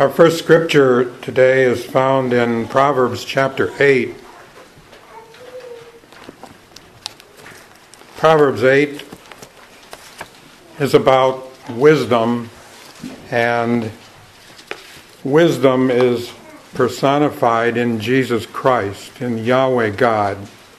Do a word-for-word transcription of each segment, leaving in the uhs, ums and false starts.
Our first scripture today is found in Proverbs chapter eight. Proverbs eight is about wisdom, and wisdom is personified in Jesus Christ, in Yahweh God.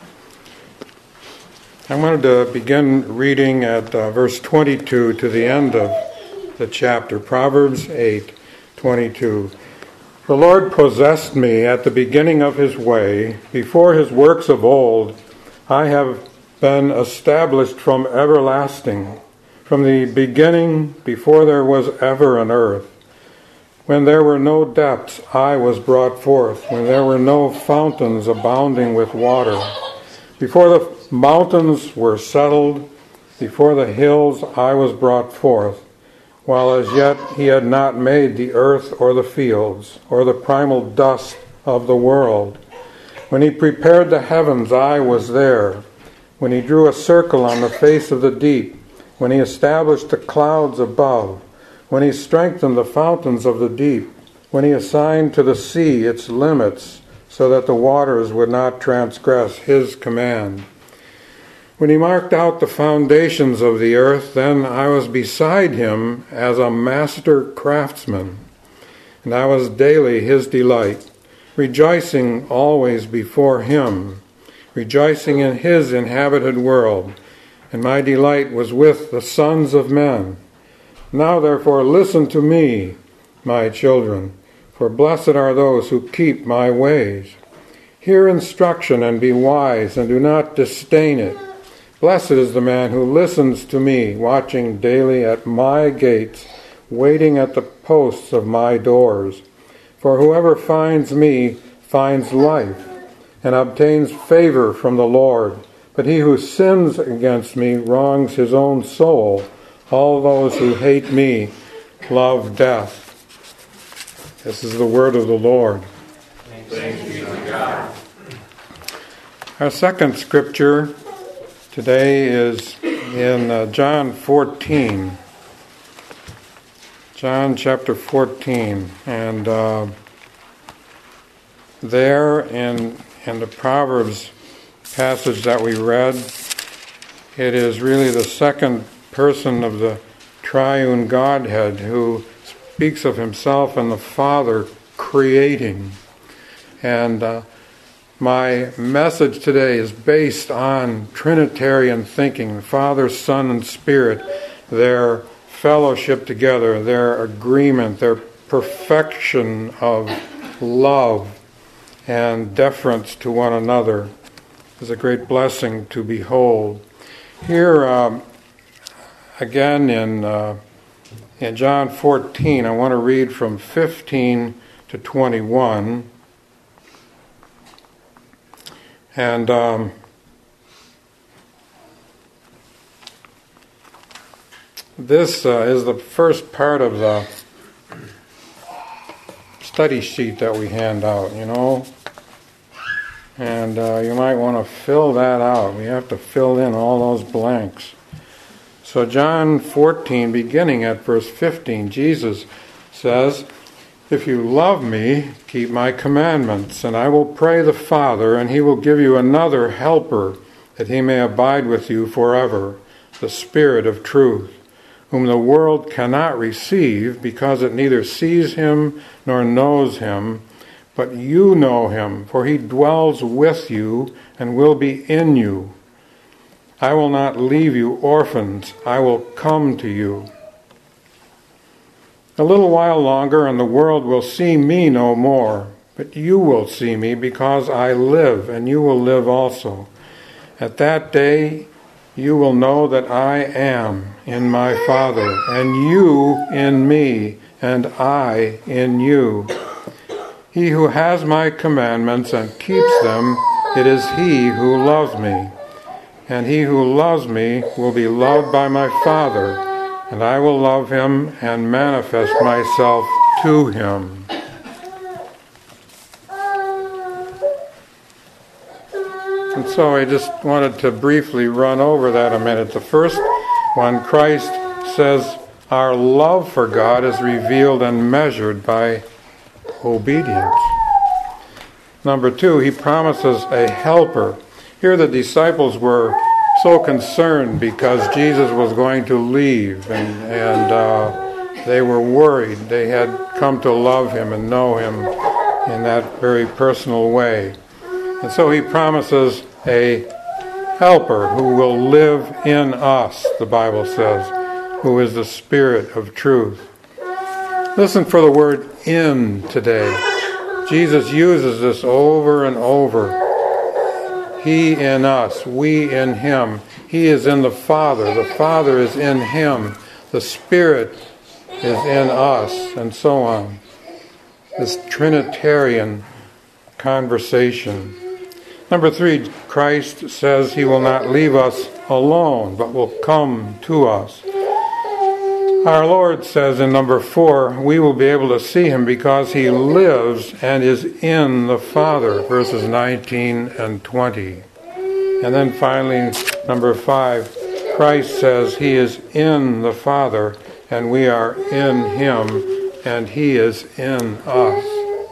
I wanted to begin reading at uh, verse twenty-two to the end of the chapter, Proverbs eight twenty-two. The Lord possessed me at the beginning of his way, before his works of old. I have been established from everlasting, from the beginning, before there was ever an earth. When there were no depths, I was brought forth, when there were no fountains abounding with water. Before the mountains were settled, before the hills I was brought forth, while as yet he had not made the earth or the fields, or the primal dust of the world. When he prepared the heavens, I was there. When he drew a circle on the face of the deep, when he established the clouds above, when he strengthened the fountains of the deep, when he assigned to the sea its limits, so that the waters would not transgress his command. When he marked out the foundations of the earth, then I was beside him as a master craftsman, and I was daily his delight, rejoicing always before him, rejoicing in his inhabited world, and my delight was with the sons of men. Now therefore listen to me, my children, for blessed are those who keep my ways. Hear instruction and be wise, and do not disdain it. Blessed is the man who listens to me, watching daily at my gates, waiting at the posts of my doors. For whoever finds me finds life, and obtains favor from the Lord. But he who sins against me wrongs his own soul. All those who hate me love death. This is the word of the Lord. Thanks be to God. Our second scripture today is in uh, John fourteen. John chapter fourteen. And uh, there in, in the Proverbs passage that we read, it is really the second person of the triune Godhead who speaks of himself and the Father creating. And uh, my message today is based on Trinitarian thinking, the Father, Son, and Spirit, their fellowship together, their agreement, their perfection of love and deference to one another is a great blessing to behold. Here, um, again in uh, in John fourteen, I want to read from fifteen to twenty-one. And um, this uh, is the first part of the study sheet that we hand out, you know. And uh, you might want to fill that out. We have to fill in all those blanks. So John fourteen, beginning at verse fifteen, Jesus says, "If you love me, keep my commandments, and I will pray the Father, and he will give you another helper, that he may abide with you forever, the Spirit of truth, whom the world cannot receive, because it neither sees him nor knows him. But you know him, for he dwells with you and will be in you. I will not leave you orphans, I will come to you. A little while longer, and the world will see me no more, but you will see me, because I live, and you will live also. At that day you will know that I am in my Father, and you in me, and I in you. He who has my commandments and keeps them, it is he who loves me. And he who loves me will be loved by my Father, and I will love him and manifest myself to him." And so I just wanted to briefly run over that a minute. The first one, Christ says, our love for God is revealed and measured by obedience. Number two, he promises a helper. Here the disciples were so concerned because Jesus was going to leave, and, and uh, they were worried. They had come to love him and know him in that very personal way. And so he promises a helper who will live in us, the Bible says, who is the Spirit of truth. Listen for the word in today. Jesus uses this over and over. He in us, we in him. He is in the Father. The Father is in him. The Spirit is in us, and so on. This Trinitarian conversation. Number three, Christ says he will not leave us alone, but will come to us. Our Lord says in number four, we will be able to see him because he lives and is in the Father, verses nineteen and twenty. And then finally, number five, Christ says he is in the Father and we are in him and he is in us.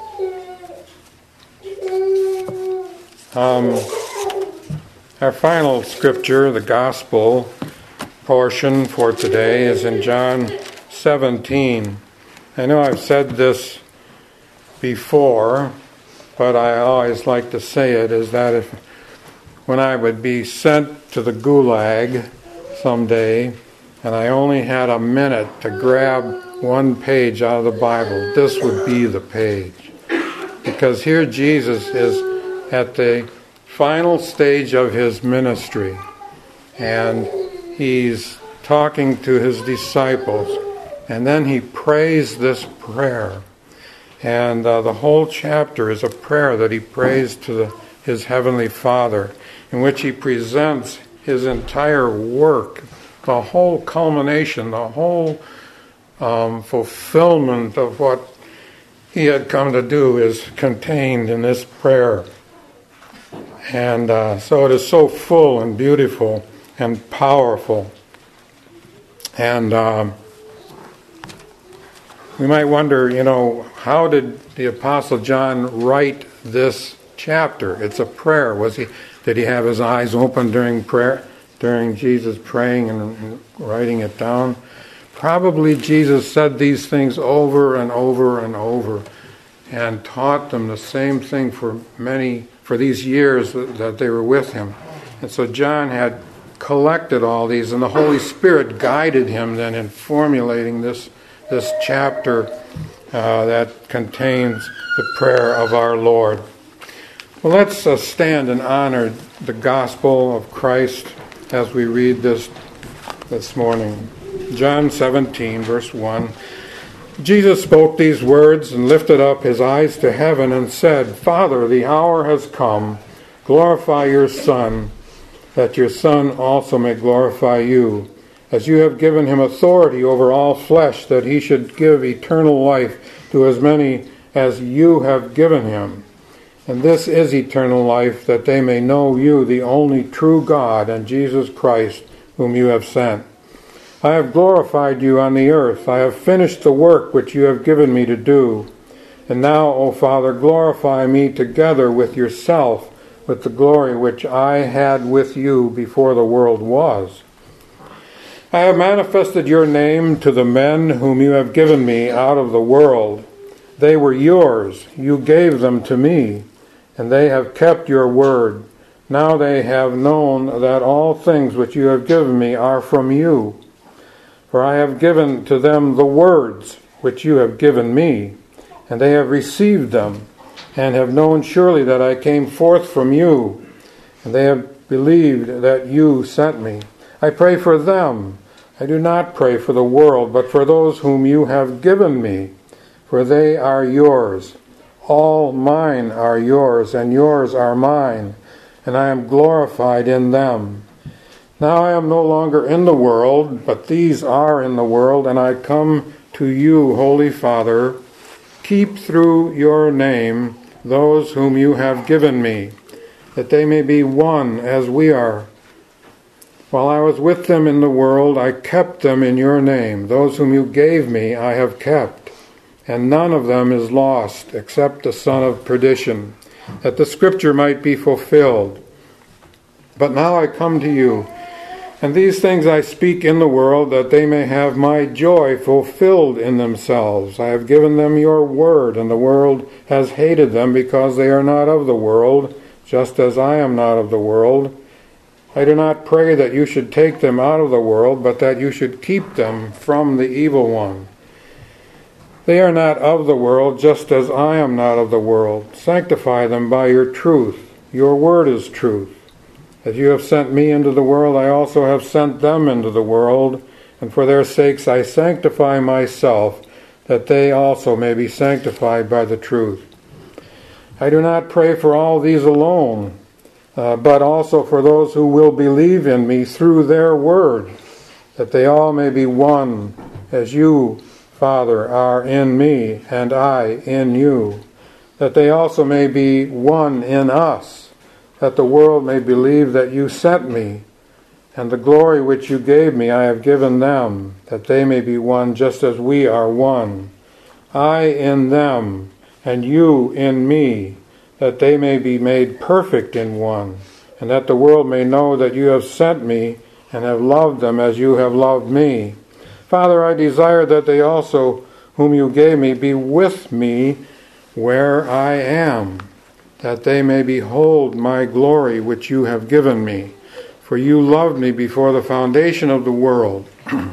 Um, our final scripture, the Gospel portion for today, is in John seventeen. I know I've said this before, but I always like to say it, is that if when I would be sent to the gulag someday and I only had a minute to grab one page out of the Bible, this would be the page. Because here Jesus is at the final stage of his ministry, and he's talking to his disciples, and then he prays this prayer. And uh, the whole chapter is a prayer that he prays to the, his heavenly Father, in which he presents his entire work, the whole culmination, the whole um, fulfillment of what he had come to do is contained in this prayer. And uh, so it is so full and beautiful and powerful. And um, we might wonder, you know, how did the Apostle John write this chapter? It's a prayer. Was he? Did he have his eyes open during prayer, during Jesus praying and, and writing it down? Probably Jesus said these things over and over and over and taught them the same thing for many, for these years that, that they were with him. And so John had collected all these, and the Holy Spirit guided him then in formulating this, this chapter uh, that contains the prayer of our Lord. Well, let's uh, stand and honor the gospel of Christ as we read this this morning. John seventeen, verse one. Jesus spoke these words and lifted up his eyes to heaven and said, Father, the hour has come. Glorify your Son, that your Son also may glorify you, as you have given him authority over all flesh, that he should give eternal life to as many as you have given him. And this is eternal life, that they may know you, the only true God, and Jesus Christ, whom you have sent. I have glorified you on the earth. I have finished the work which you have given me to do. And now, O Father, glorify me together with yourself, with the glory which I had with you before the world was. I have manifested your name to the men whom you have given me out of the world. They were yours. You gave them to me, and they have kept your word. Now they have known that all things which you have given me are from you. For I have given to them the words which you have given me, and they have received them, and have known surely that I came forth from you, and they have believed that you sent me. I pray for them. I do not pray for the world, but for those whom you have given me, for they are yours. All mine are yours, and yours are mine, and I am glorified in them. Now I am no longer in the world, but these are in the world, and I come to you, Holy Father. Keep through your name those whom you have given me, that they may be one as we are. While I was with them in the world, I kept them in your name. Those whom you gave me I have kept, and none of them is lost, except the son of perdition, that the scripture might be fulfilled. But now I come to you, and these things I speak in the world, that they may have my joy fulfilled in themselves. I have given them your word, and the world has hated them, because they are not of the world, just as I am not of the world. I do not pray that you should take them out of the world, but that you should keep them from the evil one. They are not of the world, just as I am not of the world. Sanctify them by your truth. Your word is truth. As you have sent me into the world, I also have sent them into the world, and for their sakes I sanctify myself, that they also may be sanctified by the truth. I do not pray for all these alone, Uh, but also for those who will believe in me through their word, that they all may be one, as you, Father, are in me, and I in you, that they also may be one in us, that the world may believe that you sent me, and the glory which you gave me I have given them, that they may be one just as we are one, I in them, and you in me, that they may be made perfect in one, and that the world may know that you have sent me and have loved them as you have loved me. Father, I desire that they also, whom you gave me, be with me where I am, that they may behold my glory which you have given me. For you loved me before the foundation of the world.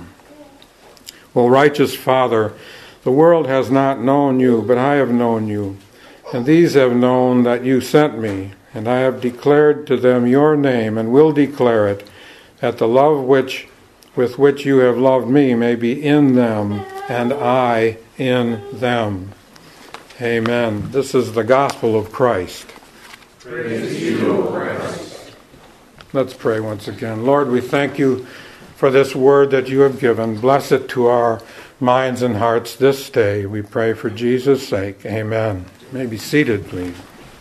Well, righteous Father, the world has not known you, but I have known you. And these have known that you sent me, and I have declared to them your name, and will declare it, that the love which with which you have loved me may be in them, and I in them. Amen. This is the gospel of Christ. Praise you, O Christ. Let's pray once again. Lord, we thank you for this word that you have given. Bless it to our minds and hearts this day. We pray for Jesus' sake. Amen. You may be seated, please.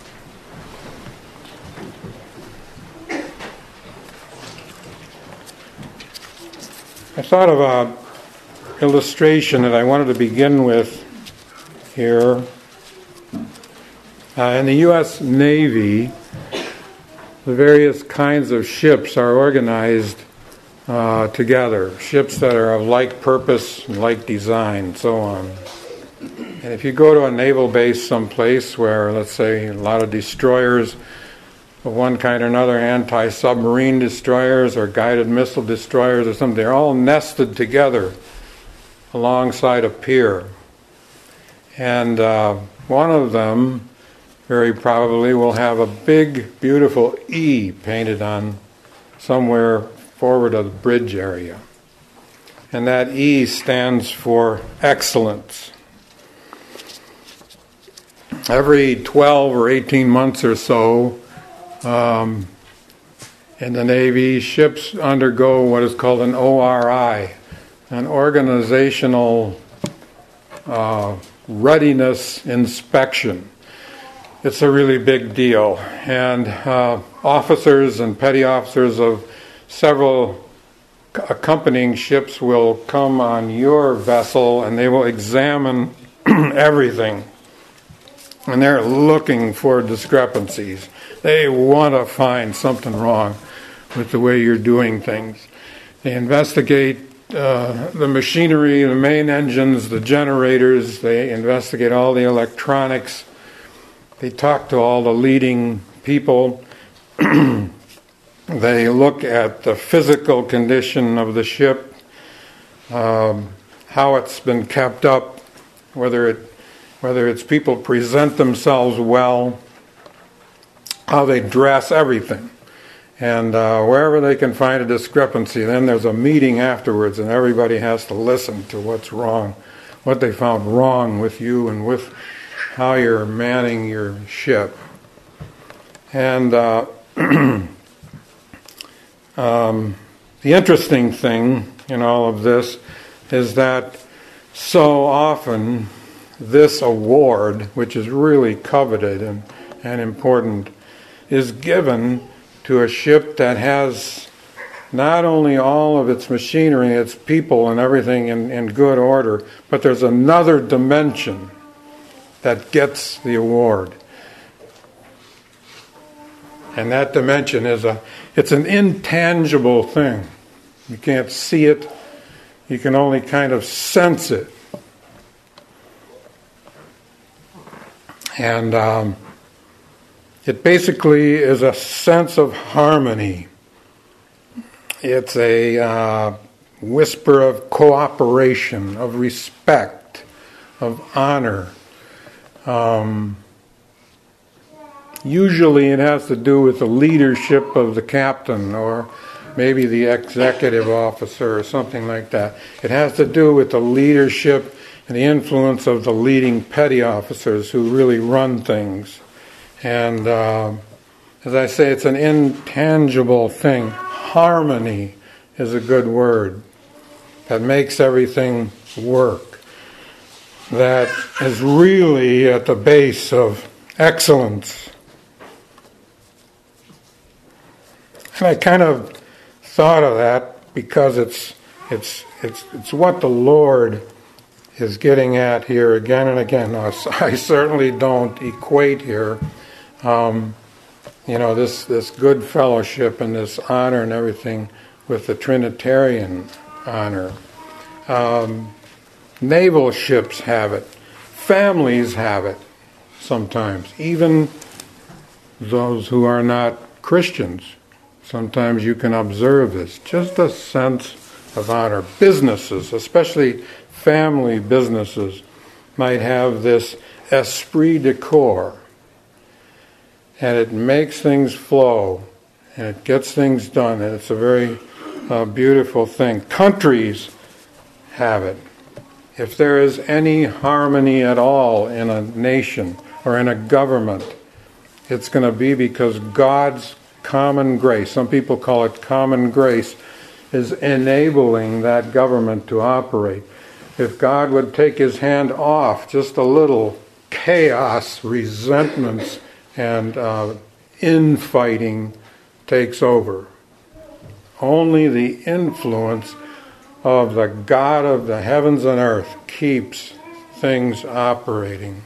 I thought of an illustration that I wanted to begin with here. Uh, in the U S Navy, the various kinds of ships are organized uh, together. Ships that are of like purpose, like design, and so on. And if you go to a naval base someplace where, let's say, a lot of destroyers of one kind or another, anti-submarine destroyers or guided missile destroyers or something, they're all nested together alongside a pier. And uh, one of them, very probably, will have a big, beautiful E painted on somewhere forward of the bridge area. And that E stands for excellence. Every twelve or eighteen months or so, um, in the Navy, ships undergo what is called an O R I, an organizational uh, readiness inspection. It's a really big deal. And uh, officers and petty officers of several accompanying ships will come on your vessel and they will examine everything. And they're looking for discrepancies. They want to find something wrong with the way you're doing things. They investigate uh, the machinery, the main engines, the generators. They investigate all the electronics. They talk to all the leading people. They look at the physical condition of the ship, um, how it's been kept up, whether it whether its people present themselves well, how they dress, everything. And uh, wherever they can find a discrepancy, then there's a meeting afterwards, and everybody has to listen to what's wrong, what they found wrong with you and with how you're manning your ship. And uh, um, the interesting thing in all of this is that so often this award, which is really coveted and, and important, is given to a ship that has not only all of its machinery, its people and everything in, in good order, but there's another dimension that gets the award. And that dimension is a, it's an intangible thing. You can't see it. You can only kind of sense it. And um, it basically is a sense of harmony. It's a uh, whisper of cooperation, of respect, of honor. Um, usually it has to do with the leadership of the captain or maybe the executive officer or something like that. It has to do with the leadership and the influence of the leading petty officers who really run things. And uh, as I say, it's an intangible thing. Harmony is a good word that makes everything work. That is really at the base of excellence. And I kind of thought of that because it's it's it's it's what the Lord is getting at here again and again. Now, I certainly don't equate here, um, you know, this this good fellowship and this honor and everything with the Trinitarian honor. Um, naval ships have it. Families have it sometimes. Even those who are not Christians. Sometimes you can observe this. Just a sense of honor. Businesses, especially family businesses, might have this esprit de corps. And it makes things flow. And it gets things done. And it's a very uh, beautiful thing. Countries have it. If there is any harmony at all in a nation or in a government, it's going to be because God's common grace, some people call it common grace, is enabling that government to operate. If God would take his hand off, just a little chaos, resentments, and uh, infighting takes over. Only the influence of the God of the heavens and earth keeps things operating.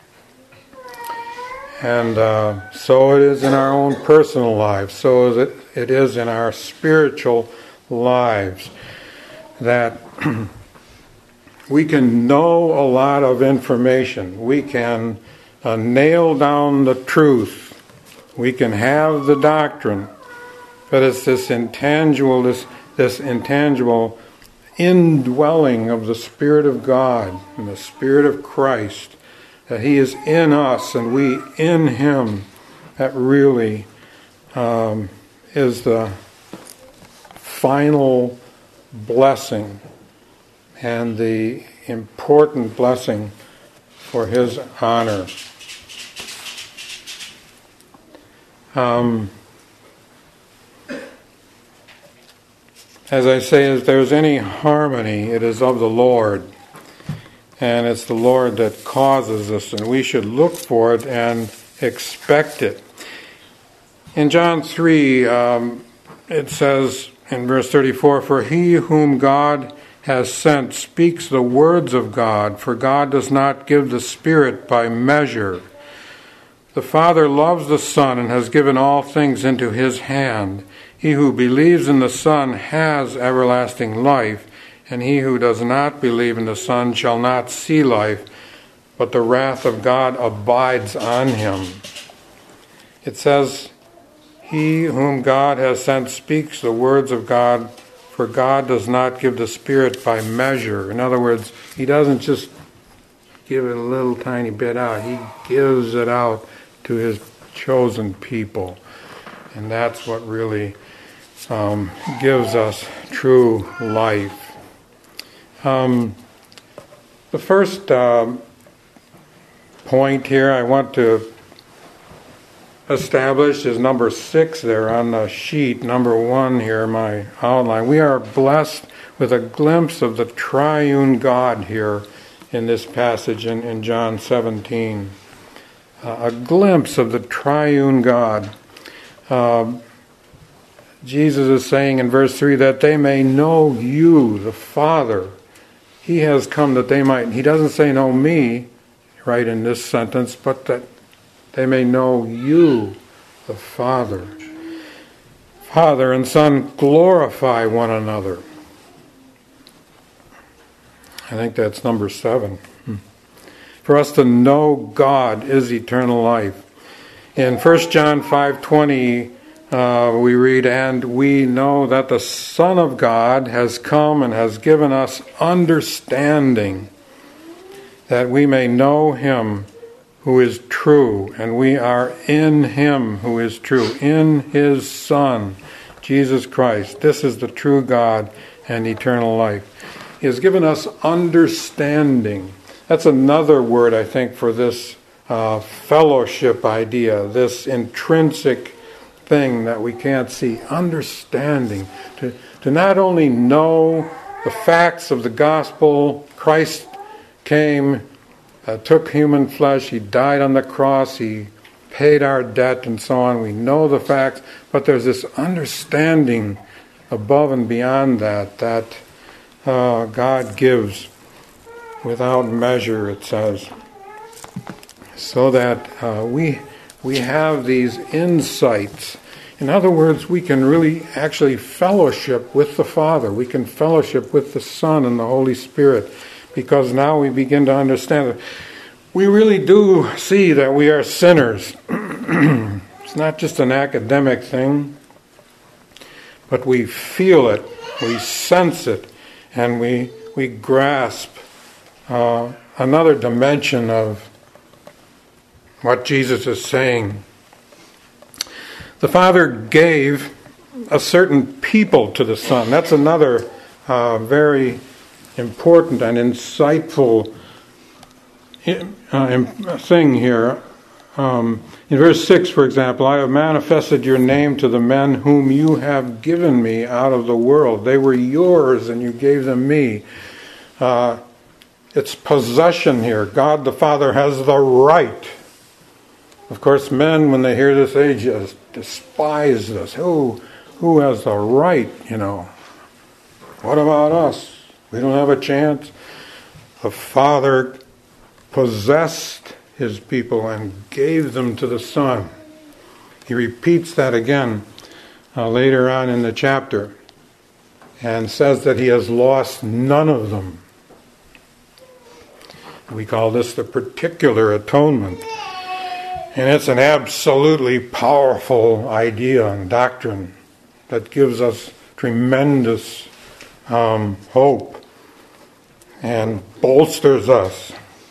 And uh, so it is in our own personal lives. So is it, it is in our spiritual lives that we can know a lot of information. We can uh, nail down the truth. We can have the doctrine. But it's this intangible, this, this intangible indwelling of the Spirit of God and the Spirit of Christ, that he is in us and we in him, that really um, is the final blessing and the important blessing for his honor. Um, as I say, if there's any harmony, it is of the Lord. And it's the Lord that causes us, and we should look for it and expect it. In John three, um, it says in verse thirty-four, "For he whom God has sent speaks the words of God, for God does not give the Spirit by measure. The Father loves the Son and has given all things into his hand. He who believes in the Son has everlasting life, and he who does not believe in the Son shall not see life, but the wrath of God abides on him." It says, "He whom God has sent speaks the words of God, for God does not give the Spirit by measure." In other words, he doesn't just give it a little tiny bit out. He gives it out to his chosen people. And that's what really um, gives us true life. Um, the first um, point here I want to establish is number six there on the sheet, number one here, my outline. We are blessed with a glimpse of the triune God here in this passage in, in John seventeen. Uh, a glimpse of the triune God. Uh, Jesus is saying in verse three that they may know you, the Father. He has come that they might. He doesn't say know me, right, in this sentence, but that they may know you, the Father. Father and Son glorify one another. I think that's number seven. For us to know God is eternal life. In First John five twenty, uh, we read, and we know that the Son of God has come and has given us understanding, that we may know him who is true, and we are in him who is true, in his Son, Jesus Christ. This is the true God and eternal life. He has given us understanding. That's another word, I think, for this uh, fellowship idea, this intrinsic thing that we can't see. Understanding. To, to not only know the facts of the gospel, Christ came, uh, took human flesh, he died on the cross, he paid our debt and so on. We know the facts, but there's this understanding above and beyond that, that uh, God gives without measure, it says, so that uh, we we have these insights. In other words, we can really actually fellowship with the Father. We can fellowship with the Son and the Holy Spirit, because now we begin to understand that we really do see that we are sinners. It's not just an academic thing, but we feel it, we sense it, and we we grasp Uh, another dimension of what Jesus is saying. The Father gave a certain people to the Son. That's another uh, very important and insightful uh, thing here. Um, in verse six, for example, I have manifested your name to the men whom you have given me out of the world. They were yours and you gave them me. Uh, It's possession here. God the Father has the right. Of course, men, when they hear this, they just despise this. Who, who has the right, you know? What about us? We don't have a chance. The Father possessed his people and gave them to the Son. He repeats that again uh, later on in the chapter and says that he has lost none of them. We call this the particular atonement. And it's an absolutely powerful idea and doctrine that gives us tremendous um, hope and bolsters us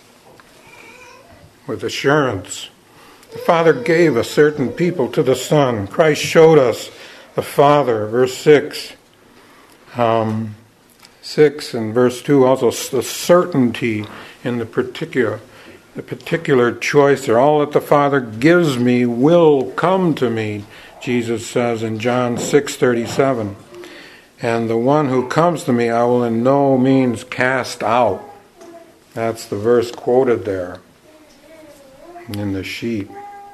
with assurance. The Father gave a certain people to the Son. Christ showed us the Father, verse six. Um, six and verse two also, the certainty in the particular, the particular choice there. All that the Father gives me will come to me, Jesus says in John six thirty-seven. And the one who comes to me I will in no means cast out. That's the verse quoted there in the sheet.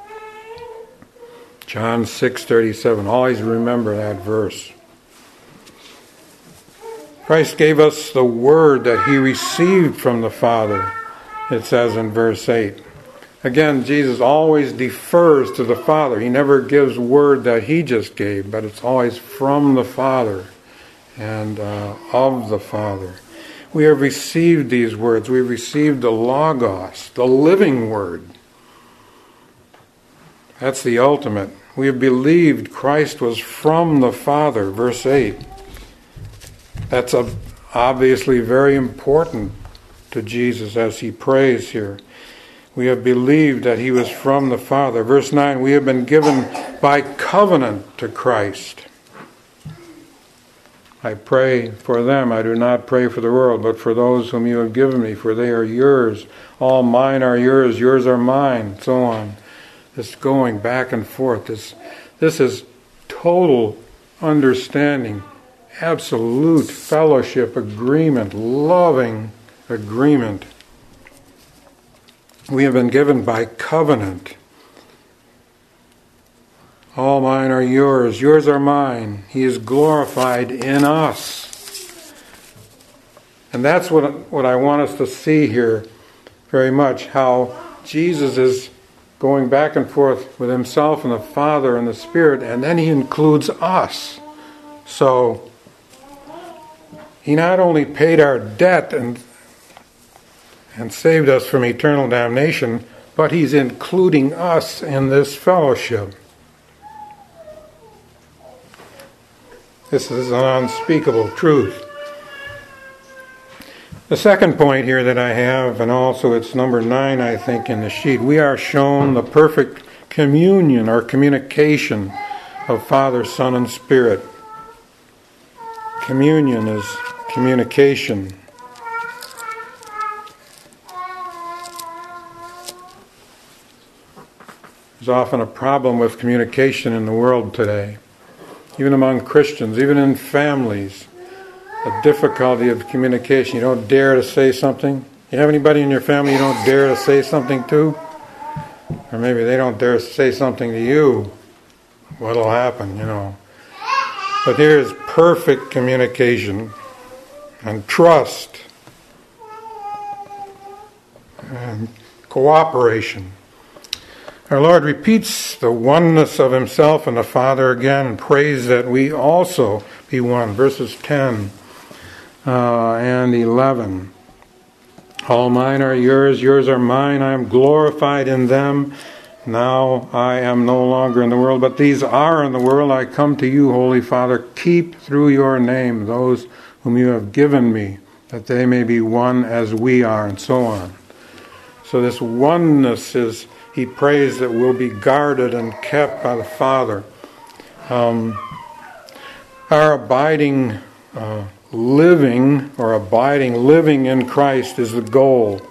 John six thirty-seven. Always remember that verse. Christ gave us the word that he received from the Father, it says in verse eight. Again, Jesus always defers to the Father. He never gives word that he just gave, but it's always from the Father and uh, of the Father. We have received these words. We've received the Logos, the living word. That's the ultimate. We have believed Christ was from the Father, verse eight. That's a, obviously very important to Jesus as he prays here. We have believed that he was from the Father. Verse nine, we have been given by covenant to Christ. I pray for them. I do not pray for the world, but for those whom you have given me, for they are yours. All mine are yours, yours are mine, so on. This going back and forth. This, this is total understanding. Absolute fellowship, agreement, loving agreement. We have been given by covenant. All mine are yours, yours are mine. He is glorified in us. And that's what, what I want us to see here very much, how Jesus is going back and forth with himself and the Father and the Spirit, and then he includes us. So he not only paid our debt and, and saved us from eternal damnation, but he's including us in this fellowship. This is an unspeakable truth. The second point here that I have, and also it's number nine, I think, in the sheet, we are shown the perfect communion or communication of Father, Son, and Spirit. Communion is communication. There's often a problem with communication in the world today, even among Christians, even in families. A difficulty of communication. You don't dare to say something. You have anybody in your family you don't dare to say something to? Or maybe they don't dare to say something to you. What'll happen, you know? But there is perfect communication and trust and cooperation. Our Lord repeats the oneness of himself and the Father again and prays that we also be one. Verses ten uh, and eleven. All mine are yours, yours are mine. I am glorified in them. Now I am no longer in the world, but these are in the world. I come to you, Holy Father. Keep through your name those whom you have given me, that they may be one as we are, and so on. So this oneness is, he prays that will be guarded and kept by the Father. Um, our abiding uh, living, or abiding living in Christ is the goal.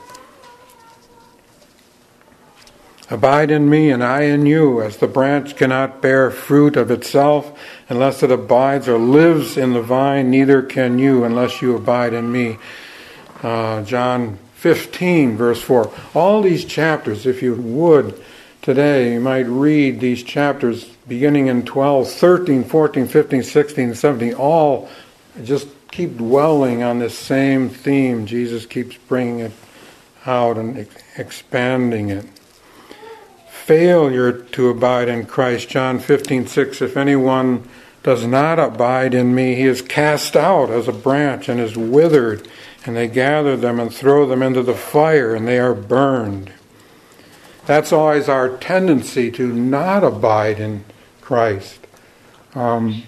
Abide in me and I in you, as the branch cannot bear fruit of itself unless it abides or lives in the vine, neither can you unless you abide in me. Uh, John fifteen, verse four. All these chapters, if you would, today, you might read these chapters beginning in twelve, thirteen, fourteen, fifteen, sixteen, seventeen, all just keep dwelling on this same theme. Jesus keeps bringing it out and ex- expanding it. Failure to abide in Christ. John fifteen, six. If anyone does not abide in me, he is cast out as a branch and is withered, and they gather them and throw them into the fire, and they are burned. That's always our tendency, to not abide in Christ. Um,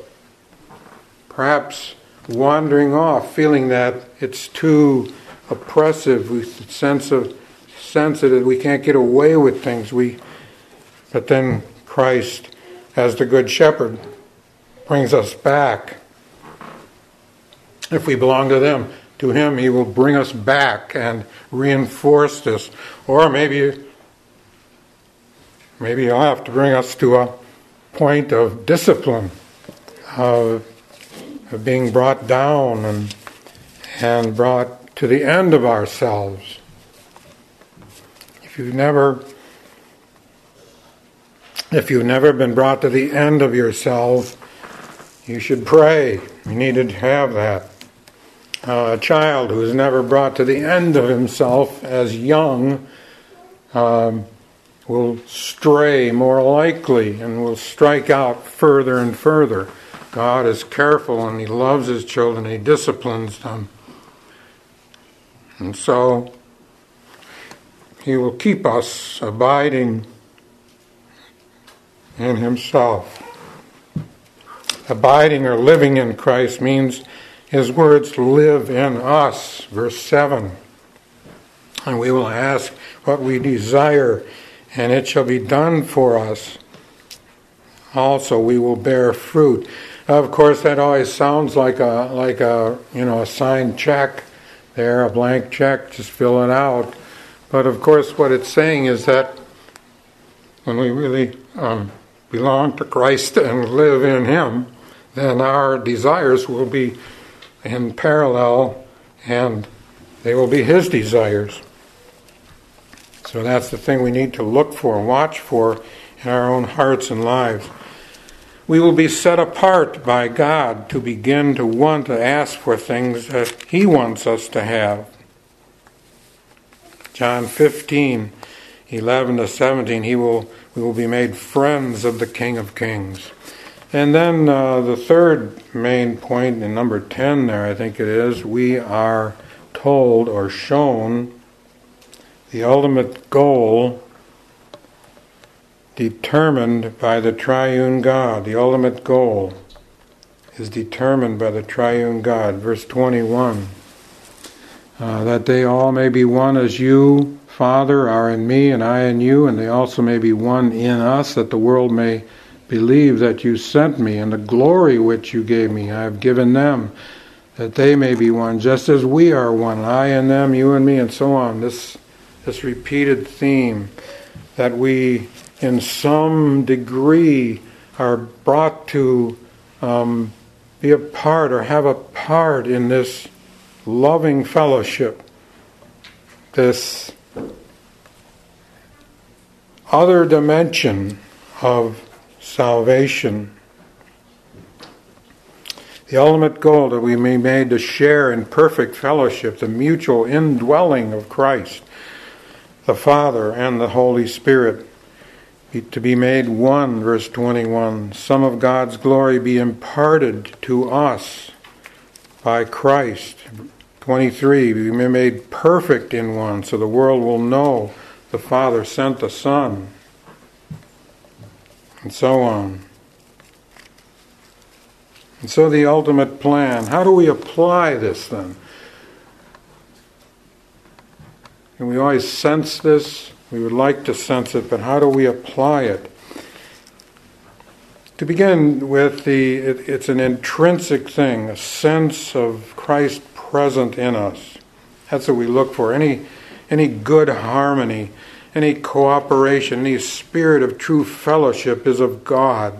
perhaps wandering off, feeling that it's too oppressive, we sense of sensitive, we can't get away with things. We, but then Christ, as the Good Shepherd, brings us back. If we belong to them, to him, he will bring us back and reinforce this. Or maybe, maybe he'll have to bring us to a point of discipline, of, of being brought down and and brought to the end of ourselves. If you've never, if you've never been brought to the end of yourself, you should pray. You need to have that. Uh, a child who's never brought to the end of himself as young um, will stray more likely and will strike out further and further. God is careful and he loves his children. He disciplines them. And so he will keep us abiding in himself. Abiding or living in Christ means his words live in us. Verse seven. And we will ask what we desire, and it shall be done for us. Also we will bear fruit. Of course, that always sounds like a like a you know a signed check there, a blank check, just fill it out. But of course, what it's saying is that when we really um, belong to Christ and live in him, then our desires will be in parallel, and they will be his desires. So that's the thing we need to look for and watch for in our own hearts and lives. We will be set apart by God to begin to want to ask for things that He wants us to have. John fifteen, eleven to seventeen, he will, we will be made friends of the King of Kings. And then uh, the third main point, in number ten there, I think it is, we are told or shown the ultimate goal determined by the triune God. The ultimate goal is determined by the triune God. Verse twenty-one, uh, that they all may be one as you, Father, are in me and I in you, and they also may be one in us, that the world may believe that you sent me, and the glory which you gave me I have given them, that they may be one, just as we are one, I and them, you and me, and so on. This, this repeated theme that we, in some degree, are brought to um, be a part or have a part in this loving fellowship, this other dimension of salvation. The ultimate goal that we may be made to share in perfect fellowship, the mutual indwelling of Christ, the Father and the Holy Spirit, to be made one, verse twenty-one. Some of God's glory be imparted to us by Christ. twenty-three, we be made perfect in one, so the world will know the Father sent the Son, and so on. And so the ultimate plan, how do we apply this then? And we always sense this, we would like to sense it, but how do we apply it? To begin with, the it, it's an intrinsic thing, a sense of Christ present in us. That's what we look for. Any, any good harmony, any cooperation, any spirit of true fellowship is of God.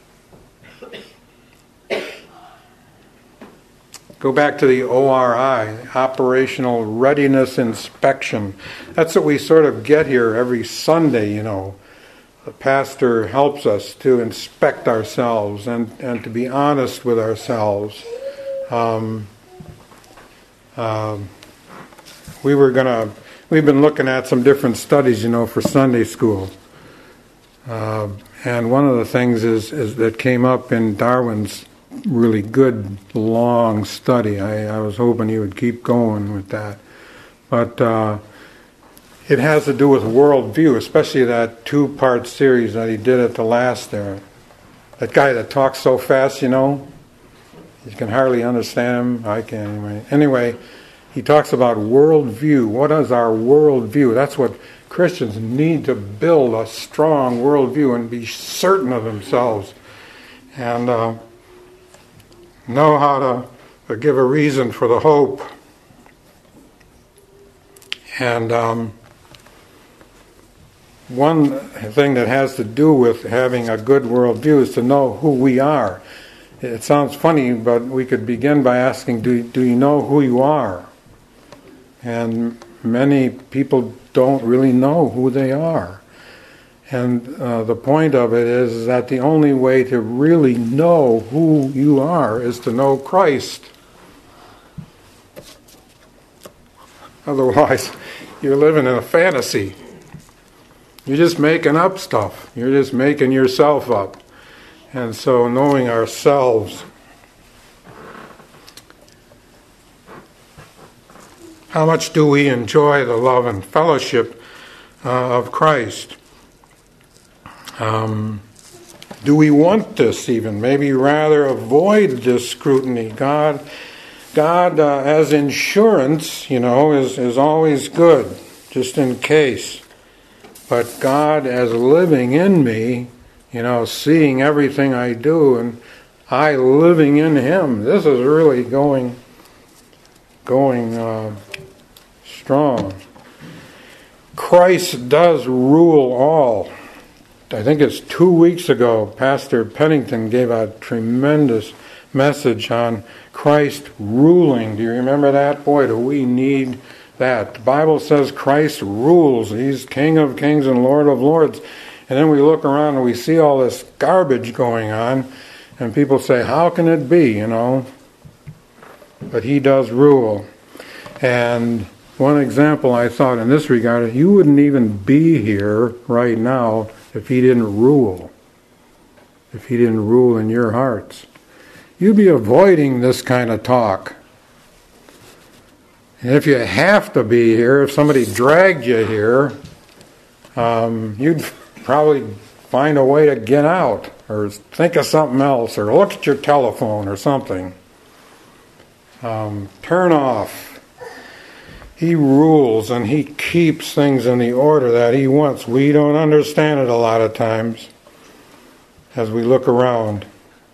Go back to the O R I, Operational Readiness Inspection. That's what we sort of get here every Sunday, you know. The pastor helps us to inspect ourselves and, and to be honest with ourselves. Um, um, we were going to, we've been looking at some different studies, you know, for Sunday school. Uh, and one of the things is, is that came up in Darwin's really good, long study. I, I was hoping he would keep going with that. But uh, it has to do with worldview, especially that two-part series that he did at the last there. That guy that talks so fast, you know, you can hardly understand him. I can't anyway. Anyway, he talks about worldview. What is our worldview? That's what Christians need to build, a strong worldview and be certain of themselves. And uh, know how to give a reason for the hope. And um, one thing that has to do with having a good worldview is to know who we are. It sounds funny, but we could begin by asking, do, do you know who you are? And many people don't really know who they are. And uh, the point of it is that the only way to really know who you are is to know Christ. Otherwise, you're living in a fantasy. You're just making up stuff. You're just making yourself up. And so knowing ourselves. How much do we enjoy the love and fellowship uh, of Christ? Um, do we want this even? Maybe rather avoid this scrutiny. God, God uh, as insurance, you know, is, is always good, just in case. But God as living in me, you know, seeing everything I do, and I living in Him. This is really going, going uh, strong. Christ does rule all. I think it's two weeks ago, Pastor Pennington gave a tremendous message on Christ ruling. Do you remember that? Boy, do we need that. The Bible says Christ rules. He's King of Kings and Lord of Lords. And then we look around and we see all this garbage going on, and people say, how can it be, you know? But he does rule. And one example I thought in this regard, you wouldn't even be here right now if he didn't rule. If he didn't rule in your hearts. You'd be avoiding this kind of talk. And if you have to be here, if somebody dragged you here, um, you'd probably find a way to get out, or think of something else, or look at your telephone or something. Um, turn off. He rules and he keeps things in the order that he wants. We don't understand it a lot of times as we look around.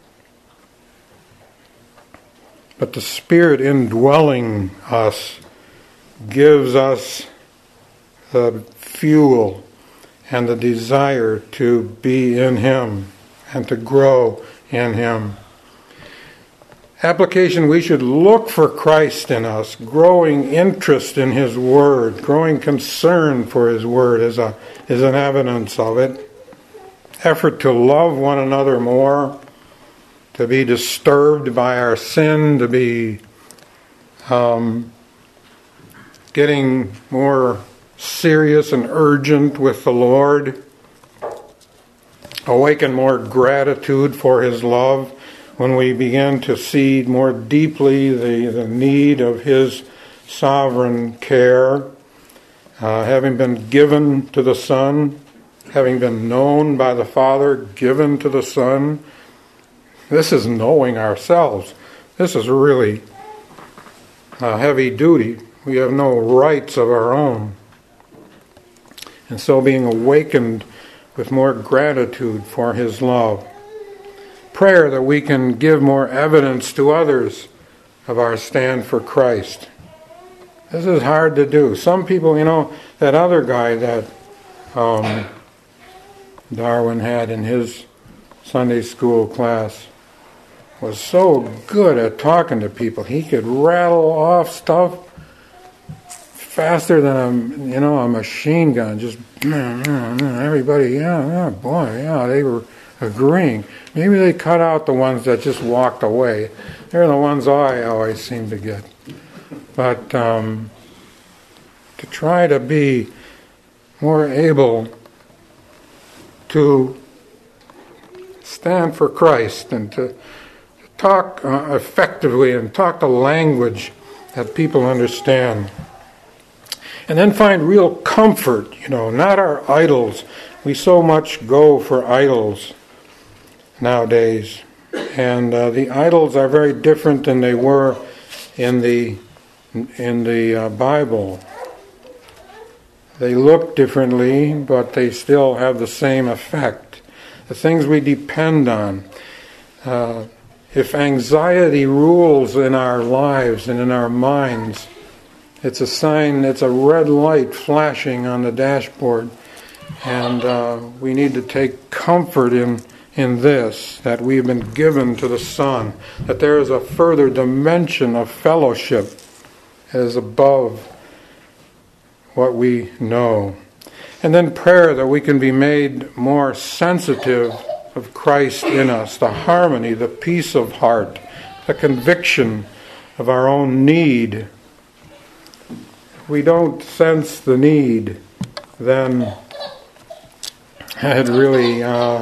But the Spirit indwelling us gives us the fuel and the desire to be in Him and to grow in Him. Application, we should look for Christ in us, growing interest in His Word, growing concern for His Word is a is an evidence of it. Effort to love one another more, to be disturbed by our sin, to be um, getting more serious and urgent with the Lord, awaken more gratitude for His love when we begin to see more deeply the, the need of His sovereign care, uh, having been given to the Son, having been known by the Father, given to the Son. This is knowing ourselves. This is really uh, heavy duty. We have no rights of our own. And so being awakened with more gratitude for His love. Prayer that we can give more evidence to others of our stand for Christ. This is hard to do. Some people, you know, that other guy that um, Darwin had in his Sunday school class was so good at talking to people. He could rattle off stuff faster than a, you know, a machine gun. Just everybody, yeah, yeah, boy, yeah, they were agreeing. Maybe they cut out the ones that just walked away. They're the ones I always seem to get. But um, to try to be more able to stand for Christ and to talk uh, effectively and talk the language that people understand. And then find real comfort, you know, not our idols. We so much go for idols nowadays. And uh, the idols are very different than they were in the in the uh, Bible. They look differently, but they still have the same effect. The things we depend on. Uh, if anxiety rules in our lives and in our minds, it's a sign, it's a red light flashing on the dashboard. And uh, we need to take comfort in, in this, that we've been given to the Son, that there is a further dimension of fellowship as above what we know. And then prayer, that we can be made more sensitive of Christ in us, the harmony, the peace of heart, the conviction of our own need. If we don't sense the need, then it really uh,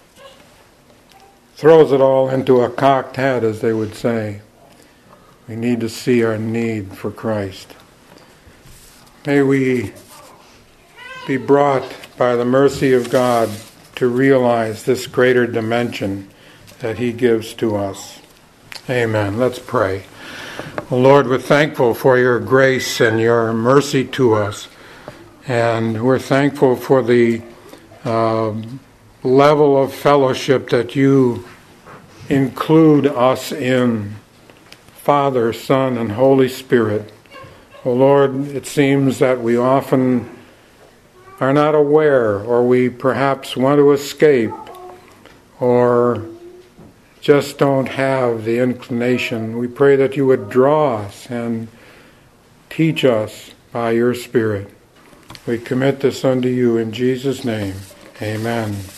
throws it all into a cocked hat, as they would say. We need to see our need for Christ. May we be brought by the mercy of God to realize this greater dimension that He gives to us. Amen. Let's pray. Oh Lord, we're thankful for your grace and your mercy to us. And we're thankful for the uh, level of fellowship that you include us in. Father, Son, and Holy Spirit. Oh Lord, it seems that we often are not aware, or we perhaps want to escape, or just don't have the inclination. We pray that you would draw us and teach us by your Spirit. We commit this unto you in Jesus' name. Amen.